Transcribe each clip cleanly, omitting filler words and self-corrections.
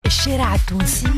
الشارع التونسي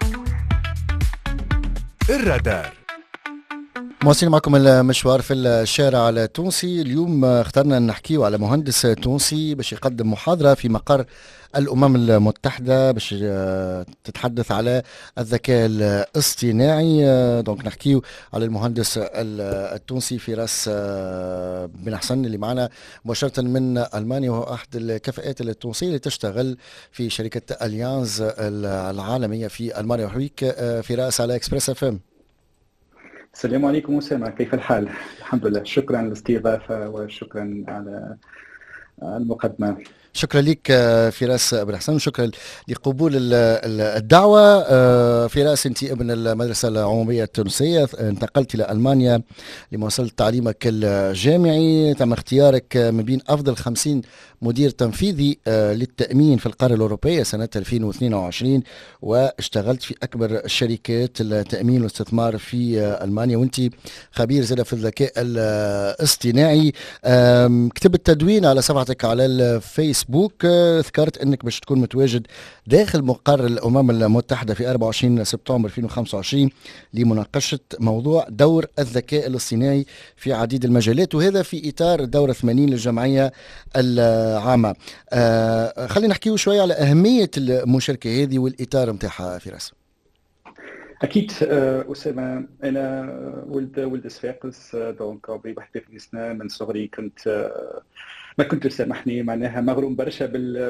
الرادار. مواصلين معكم المشوار في الشارع التونسي. اليوم اخترنا نحكيه على مهندس تونسي باش يقدم محاضرة في مقر الأمم المتحدة باش تتحدث على الذكاء الاصطناعي. دونك نحكيه على المهندس التونسي فراس بن حسن اللي معنا مباشرة من ألمانيا، وهو أحد الكفاءات التونسية اللي تشتغل في شركة أليانز العالمية في ألمانيا. وحويك فراس على إكسبريس اف ام. السلام عليكم أسامة، كيف الحال؟ الحمد لله، شكرا على الاستضافة وشكرا على المقدمة. شكرا لك فراس بن حسن، وشكرا لقبول الدعوة. فراس، أنت ابن المدرسة العمومية التونسية، انتقلت إلى ألمانيا لمواصلة تعليمك الجامعي. تم اختيارك من بين أفضل 50 مدير تنفيذي للتأمين في القارة الأوروبية سنة 2022، واشتغلت في أكبر شركات التأمين والاستثمار في ألمانيا، وأنت خبير زادة في الذكاء الاصطناعي. كتبت تدوين على صفحتك على الفيسبوك، ذكرت أنك باش تكون متواجد داخل مقر الأمم المتحدة في 24 سبتمبر 2025 لمناقشة موضوع دور الذكاء الاصطناعي في عديد المجالات، وهذا في إطار دورة 80 للجمعية العامة. خلينا نحكيه شوية على أهمية المشاركة هذه والإطار متاعها فراس. أكيد أسامة، أنا ولد صفاقس، دونك عمري 31 سنة. من صغري كنت ما كنت سامحني معناها مغروم برشا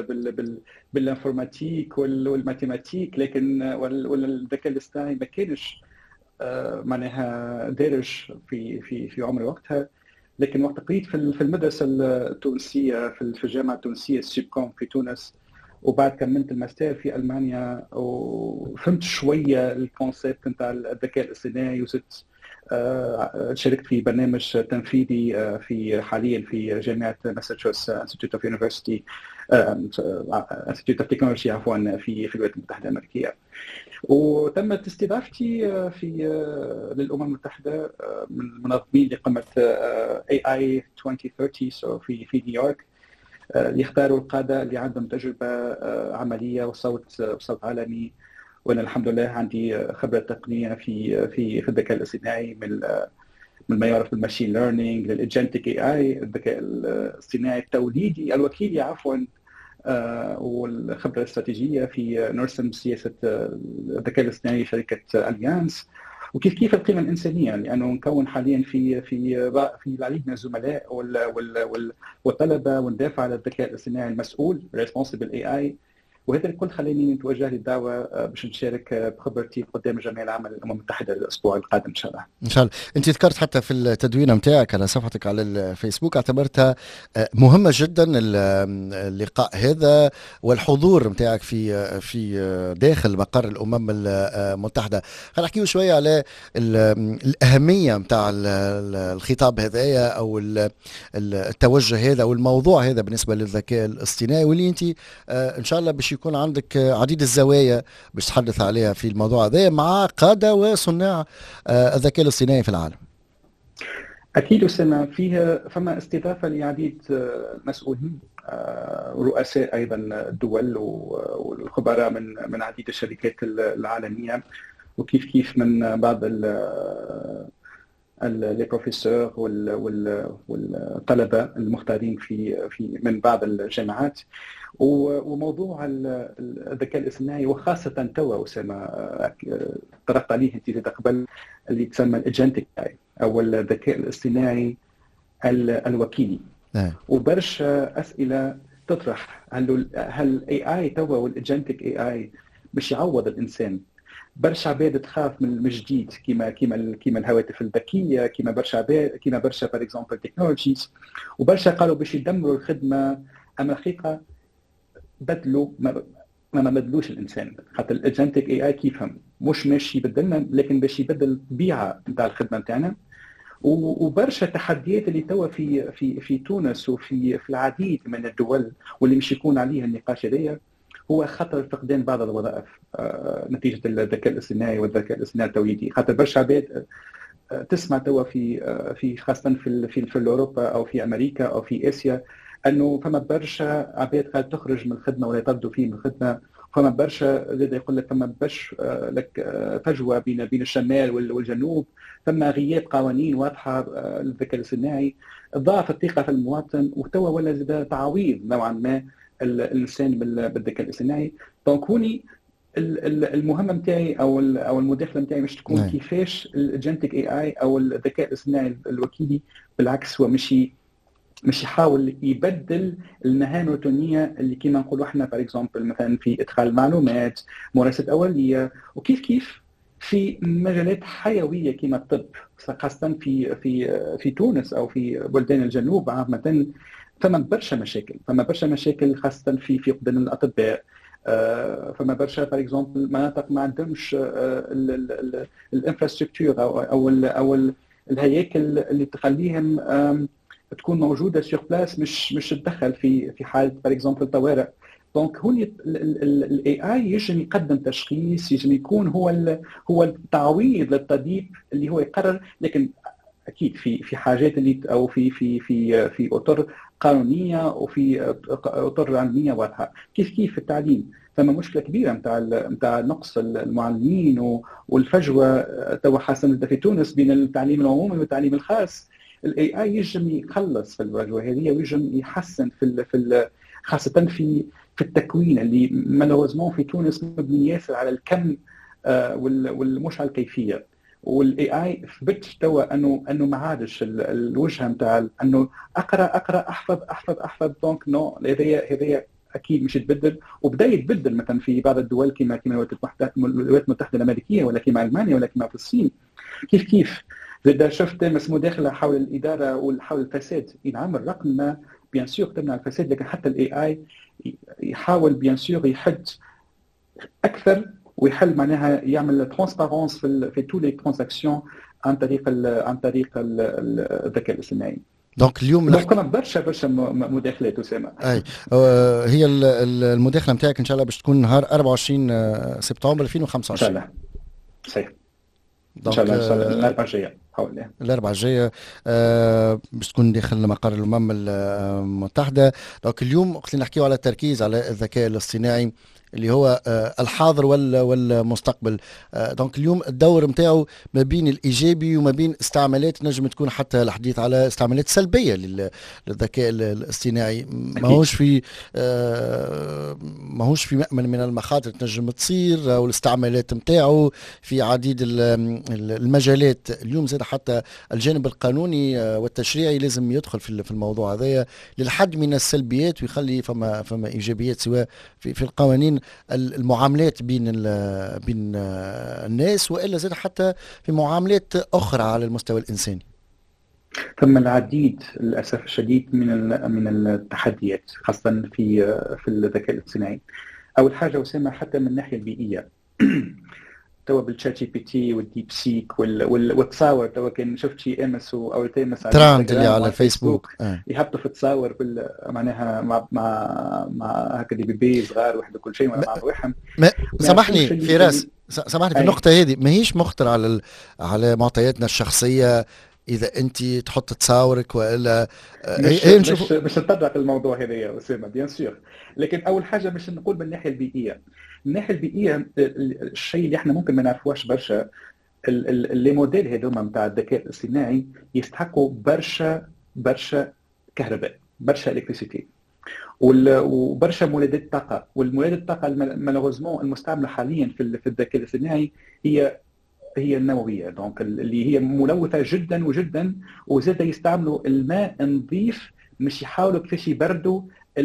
بالانفورماتيك والماتيماتيك، لكن والذكاء الاصطناعي ما كانش معناها دارج في عمري وقتها. لكن وقت قريت في المدرسة التونسية في الجامعة التونسية السيبكوم في تونس، وبعد كملت الماستر في ألمانيا وفهمت شوية الكونسيبت نتاع الذكاء الاصطناعي، وزدت شاركت في برنامج تنفيذي في حاليا في جامعة ماساتشوستس انستيتيوت اوف يونيفرسيتي انستيتيوت اوف تكنولوجي عفوا في الولايات المتحدة الأمريكية. وتمت استضافتي في للأمم المتحدة من المنظمين لقمة AI 2030 في نيويورك، يختاروا القادة اللي عندهم تجربة عملية وصوت عالمي. وأنا الحمد لله عندي خبرة تقنية في الذكاء الاصطناعي، من ما يعرف بالماشين ليرنينج للإيجنتيك AI، الذكاء الاصطناعي التوليدي الوكيلي عفوا، والخبرة الاستراتيجية في نرسم سياسة الذكاء الاصطناعي شركة أليانز، وكيف القيمة الإنسانية، لأنه نكون حاليا في العديد من الزملاء والطلبة، وندافع على الذكاء الاصطناعي المسؤول responsible AI. وهذا الكل خلاني نتوجه للدعوة باش نشارك بخبرتي قدام جمعية العمل للأمم المتحدة الأسبوع القادم إن شاء الله. إن شاء الله. أنت ذكرت حتى في التدوينة متاعك على صفحتك على الفيسبوك، اعتبرتها مهمة جدا اللقاء هذا والحضور متاعك في داخل مقر الأمم المتحدة. خلينا نحكيو شوية على الأهمية متاع الخطاب هذايا أو التوجه هذا أو الموضوع هذا بالنسبة للذكاء الاصطناعي، واللي أنت إن شاء الله باش يكون عندك عديد الزوايا باش تحدث عليها في الموضوع هذا مع قادة وصناع الذكاء الاصطناعي في العالم. أكيد أسامة، فما استضافة لعديد مسؤولين ورؤساء أيضا الدول والخبراء من عديد الشركات العالمية، وكيف من بعض البروفيسور والطلبة المختارين في من بعض الجامعات. وموضوع الذكاء الاصطناعي وخاصة توا أسامة طرقت عليه أنت قبل، اللي تسمى الإيجنتيك AI أو الذكاء الاصطناعي الوكيلي. وبرشا أسئلة تطرح، هل AI توا والإيجنتيك AI باش يعوض الإنسان؟ برشا عباد تخاف من الجديد كيما الهواتف الذكيه، كيما برشا بار اكزومبل تكنولوجيز، وبرشا قالوا باش يدمروا الخدمه. اما الحقيقه بدلوا ما بدلوش الانسان، خاطر الاجنتيك AI كيفهم مش ماشي يبدلنا، لكن باش يبدل الطبيعه نتاع الخدمه نتاعنا. وبرشا تحديات اللي توا في تونس وفي العديد من الدول، واللي مش يكون عليه النقاش هذايا، هو خطر فقدان بعض الوظائف نتيجه الذكاء الاصطناعي والذكاء الاصطناعي التوليدي. خاطر برشا عباد تسمع توا في خاصه في اوروبا او في امريكا او في اسيا، انه فما برشا عباد قاعد تخرج من الخدمه ولا يطردوا فيه من الخدمه، فما برشا زاد يقول لك فما برشا لك فجوه بين الشمال والجنوب، ثم غياب قوانين واضحه للذكاء الاصطناعي، ضعف الثقه في المواطن، وتوا ولا زاد تعويض نوعا ما الانسان بالذكاء الاصطناعي. دونك هوني المهمه نتاعي او المداخله نتاعي مش تكون كيفاش الجنتك اي او الذكاء الاصطناعي الوكيلي بالعكس هو مش يحاول يبدل المهام الروتينيه اللي كيما نقولوا احنا باغ اكزومبل مثلا في ادخال المعلومات، ممارسه اوليه، وكيف في مجالات حيويه كيما الطب، خاصه في تونس او في بلدان الجنوب عامه. فما برشا مشاكل خاصه في فقدان الاطباء. فما برشا باغ اكزومبل مناطق ما عندهمش الانفراستركتور او الهياكل اللي تخليهم تكون موجوده سيغ بلاس، مش تدخل في حاله باغ اكزومبل طوارئ. دونك هون الاي اي يجم يقدم تشخيص، يجم يكون هو التعويض للطبيب اللي هو يقرر، لكن اكيد في حاجات اللي او في اطر قانونيه وفي اطر علميه واضحه. كيف في التعليم ثم مشكله كبيره نتاع نقص المعلمين والفجوه توا خاصه في تونس بين التعليم العمومي والتعليم الخاص. الاي اي يجم يخلص في الفجوه هذه ويجم يحسن خاصه في التكوين اللي مالوزمون في تونس مبني ياسر على الكم والمش على الكيفيه. والاي اي ثبت توا انه ما عادش الوجهه نتاع انه اقرا احفظ. دونك نو، هذايا اكيد مش يتبدل، وبدا يتبدل مثلا في بعض الدول كما الولايات المتحده الامريكيه ولا كما المانيا ولا كما في الصين. كيف زاد شفت مداخله حول الاداره وحول الفساد. نعم الرقم ما بيان سور تمنع الفساد، لكن حتى الاي اي يحاول بيان سور يحد اكثر ويحل معناها يعمل ترانسبارونس في تو لي ترانزاكسيون عن طريق الذكاء الاصطناعي. دونك اليوم كما برشا مداخلات اسامه. اي هي المداخله نتاعك ان شاء الله باش تكون نهار 24 سبتمبر 2025 ان شاء الله. صحيح ان شاء الله الاربعاء الجايه حوالي الاربعاء الجايه باش تكون داخل مقر الامم المتحده. دونك اليوم وقت اللي نحكيو على التركيز على الذكاء الاصطناعي اللي هو الحاضر والمستقبل. دونك اليوم الدور نتاعو ما بين الايجابي وما بين استعمالات نجم تكون حتى الحديث على استعمالات سلبيه للذكاء الاصطناعي. ماهوش في مأمن من المخاطر تنجم تصير والاستعمالات نتاعو في عديد المجالات. اليوم زاد حتى الجانب القانوني والتشريعي لازم يدخل في الموضوع هذايا للحد من السلبيات ويخلي فما ايجابيات سواء في القوانين المعاملات بين الناس والا زاد حتى في معاملات اخرى على المستوى الانساني. ثم العديد للاسف الشديد من التحديات خاصه في الذكاء الاصطناعي. اول حاجه اسامه حتى من الناحيه البيئيه توا بالشات جي بي تي والديب سيك والتصاور. توا كان شفت شي امس او تامس على تراند اللي على الفيسبوك يهبطوا في التصاور معناها مع هكا دي بيبي صغار وحده كل شيء مع رواحهم. سامحني في النقطه هذه ماهيش مخطر على معطياتنا الشخصيه اذا انت تحط تصاورك والا مش نتطرق الموضوع هذا يا اسامه بيان سور. لكن اول حاجه باش نقول من الناحيه البيئيه. الناحيه البيئيه الشيء اللي احنا ممكن ما نعرفوش برشا لي موديل هذوما نتاع الذكاء الاصطناعي يستحقوا برشا كهرباء، برشا الكتريسيتي وبرشا مولدات طاقه. والمولدات الطاقه مالوغوزمون المستعمله حاليا في الذكاء الاصطناعي هي النوويه. دونك اللي هي ملوثه جدا وجدا، وزاد يستعملوا الماء نظيف مش يحاولوا كيفاش يبردوا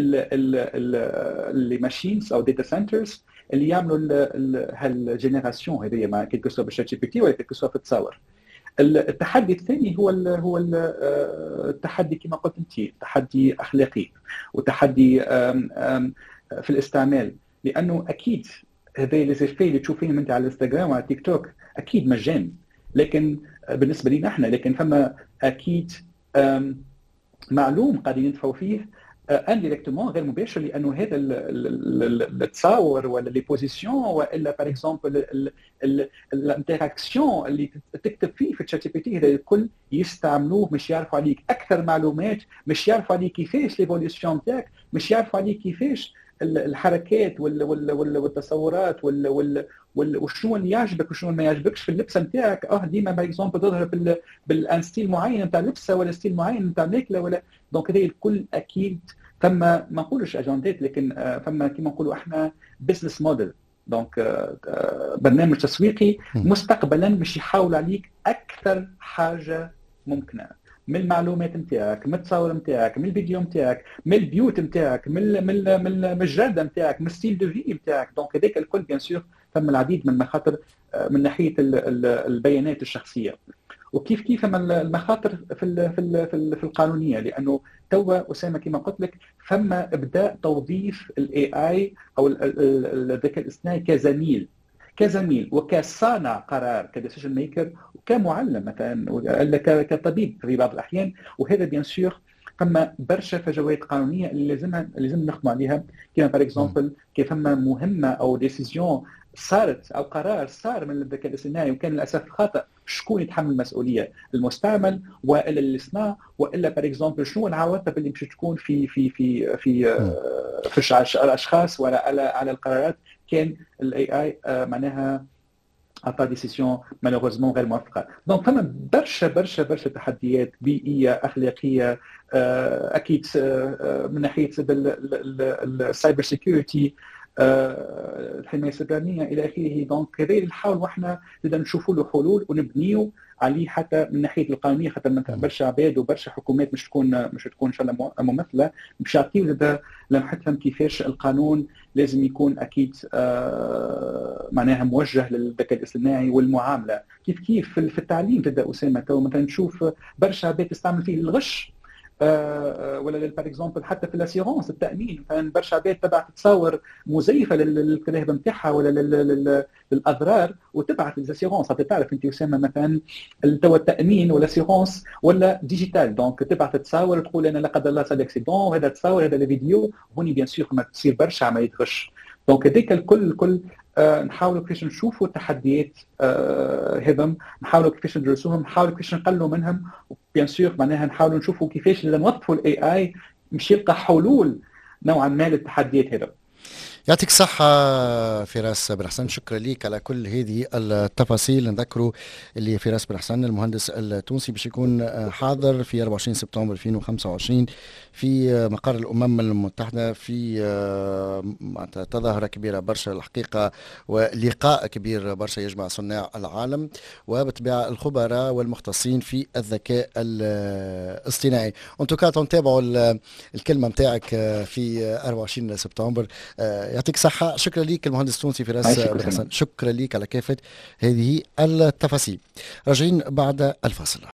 اللي ماشينز او داتا سنترز اللي يعملوا هالجينيراسيون هذه مع كيلكو سوا بالشات جي بي تي ولا كيلكو سوا في التصاور. التحدي الثاني هو التحدي كما قلت انت، تحدي اخلاقي وتحدي في الاستعمال، لانه اكيد هذه لي زيفي اللي تشوفيهم انت على الانستغرام وعلى تيك توك اكيد مجان، لكن بالنسبه لنا احنا لكن فما اكيد معلوم قاعدين ندفعوا فيه انديريكتومون غير مباشر، لانه هذا التصاور ولا لي بوزيسيون والا باغ اكزومبل الانتراكسيون اللي تكتب فيه في الشات جي بي تي هذا الكل يستعملوه مش يعرفوا عليك اكثر معلومات، مش يعرفوا عليك كيفاش ليفوليوشن تاعك، مش يعرفوا عليك كيفاش الحركات والتصورات وشنو اللي يعجبك وشنو ما يعجبكش في اللبسه نتاعك. ديما باغ اكزومبل تظهر بالان ستيل معين نتاع لبسه ولا ستيل معين نتاع ماكله ولا. دونك هذا الكل اكيد فما ما نقولش اجندات، لكن فما كيما نقولوا احنا بزنس موديل. دونك برنامج تسويقي مستقبلا مش يحاول عليك اكثر حاجه ممكنه من المعلومات نتاعك، من التصاور نتاعك، من الفيديو نتاعك، من البيوت نتاعك، من الجرده نتاعك، من ستيل دو في نتاعك. دونك هذاك الكل بيان سور ثم العديد من المخاطر من ناحيه البيانات الشخصيه. وكيف كيف المخاطر في القانونيه، لانه توا اسامه كما قلت لك فما ابداء توظيف الاي اي او الذكاء الاصطناعي كزميل وكصانع قرار، كديسيجن ميكر، وكمعلم مثلا ولا كطبيب في بعض الاحيان. وهذا بيان سور فما برشا فجوات قانونيه اللي لازم نخدموا عليها. كما بار اكزومبل كيف فما مهمه او ديسيزيون صارت او قرار صار من الذكاء الاصطناعي وكان للاسف خطا، شكون يتحمل المسؤوليه؟ المستعمل والا اللي صنع؟ والا بار اكزومبل شنو العواقب اللي باش تكون في الاشخاص ولا على القرارات كان الاي اي معناها عطى ديسيسيون مالوغوزمون غير موفقه. دونك فما برشا تحديات بيئيه اخلاقيه، اكيد من ناحيه السايبر سيكيورتي، الحمايه السيبرانيه الى اخره. دونك هذا اللي نحاول واحنا بدنا نشوفوا له حلول ونبنيو عليه حتى من ناحيه القانونيه، حتى مثلا برشا عباد وبرشا حكومات مش تكون ان شاء الله ممثله باش يعطيو لمحتهم كيفاش القانون لازم يكون اكيد معناها موجه للذكاء الاصطناعي والمعامله. كيف في التعليم تبدا اسامه تو مثلا نشوف برشا عباد تستعمل فيه الغش، ولا بار اكزومبل حتى في الاسيغونس التامين. برشا عباد تبعت تصاور مزيفه للكلاب نتاعها ولا للاضرار وتبعت للاسيغونس. تعرف انت اسامه مثلا توا التامين والاسيغونس ولا ديجيتال، دونك تبعت تصاور تقول انا لا قدر الله صار اكسيدون وهذا تصاور هذا الفيديو، هوني بيان سور ما تصير برشا عمليه غش. دونك هذيك الكل نحاولوا كيفاش نشوفوا التحديات هذم، نحاولوا كيفاش ندرسوهم، نحاولوا كيفاش نقلوا منهم، وبيان سور معناها نحاولوا نشوفوا كيفاش نوظفوا الاي اي مش يلقى حلول نوعا ما للتحديات هذم. يعطيك الصحة فراس بن حسن، شكرا لك على كل هذه التفاصيل. نذكروا اللي فراس بن حسن المهندس التونسي باش يكون حاضر في 24 سبتمبر 2025 في مقر الأمم المتحدة في تظاهرة كبيرة برشا الحقيقة ولقاء كبير برشا يجمع صناع العالم وبالطبيعة الخبراء والمختصين في الذكاء الاصطناعي. انتوكا تنتابعوا الكلمة متاعك في 24 سبتمبر. يعطيك صحة. شكرا لك المهندس التونسي فراس بن حسن، شكرا لك على كافة هذه التفاصيل. راجعين بعد الفاصل.